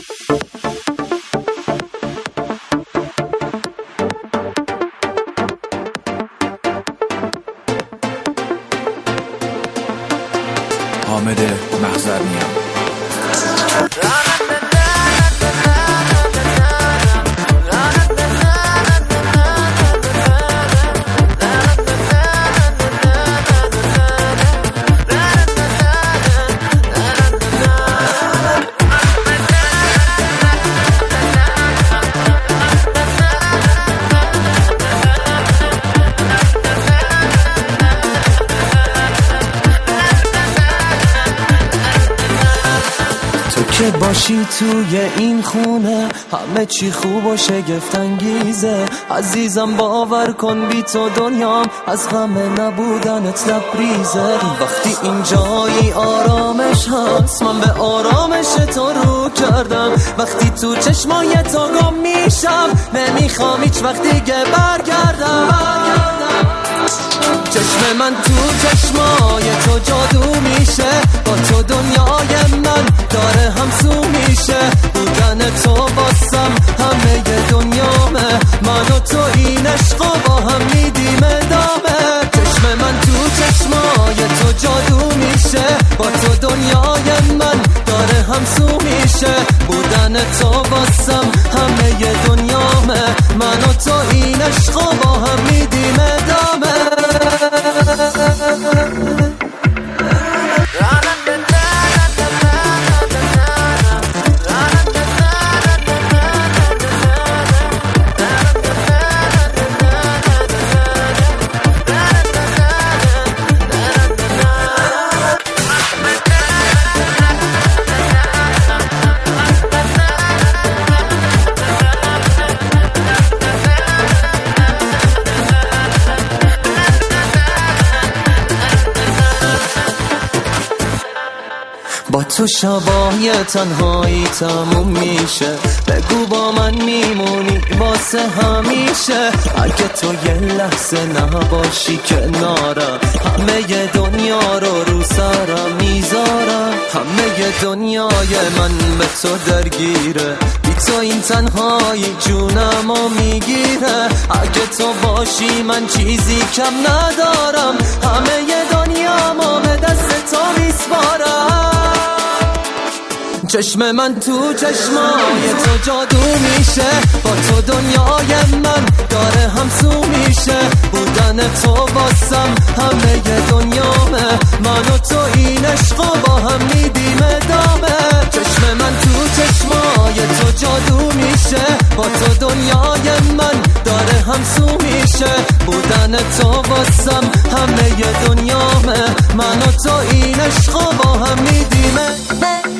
حامد محضرنی‌ام. که باشی توی این خونه همه چی خوب و شگفت انگیزه. عزیزم باور کن بی تو دنیام از غم نبودنت لبریزه. وقتی این جایی آرامش هست من به آرامش تو رو کردم. وقتی تو چشمای تو گم میشم نمیخوام هیچ وقت دیگه برگردم. چشم من تو چشمای تو جادو میشه. با تو دنیای من داره همسو میشه. بودن تو باسم همه دنیامه. من و تو این عشقو با هم میدیم ادامه. چشم من تو چشمای تو جادو میشه. با تو دنیای من داره همسو میشه. بودن تو باسم همه دنیامه. من و تو این عشقو با هم میدیم ادامه. با تو شبای تنهایی تموم میشه. بگو با من میمونی واسه همیشه. اگه تو یه لحظه نباشی کنارم همه دنیا رو سرم میذارم. همه دنیای من به تو درگیره. بی تو این تنهایی جونمو میگیره. اگه تو باشی من چیزی کم ندارم. همه دنیامو به دست تو میسپارم. چشم من تو چشمای تو جادو میشه. با تو دنیای من داره همسو میشه. بودن تو باسم همه دنیامه. من و تو این عشقو با هم میدیم ادامه. چشم من تو چشمای تو جادو میشه. با تو دنیای من داره همسو میشه. بودن تو باسم همه دنیامه. من و تو این عشقو با هم میدیم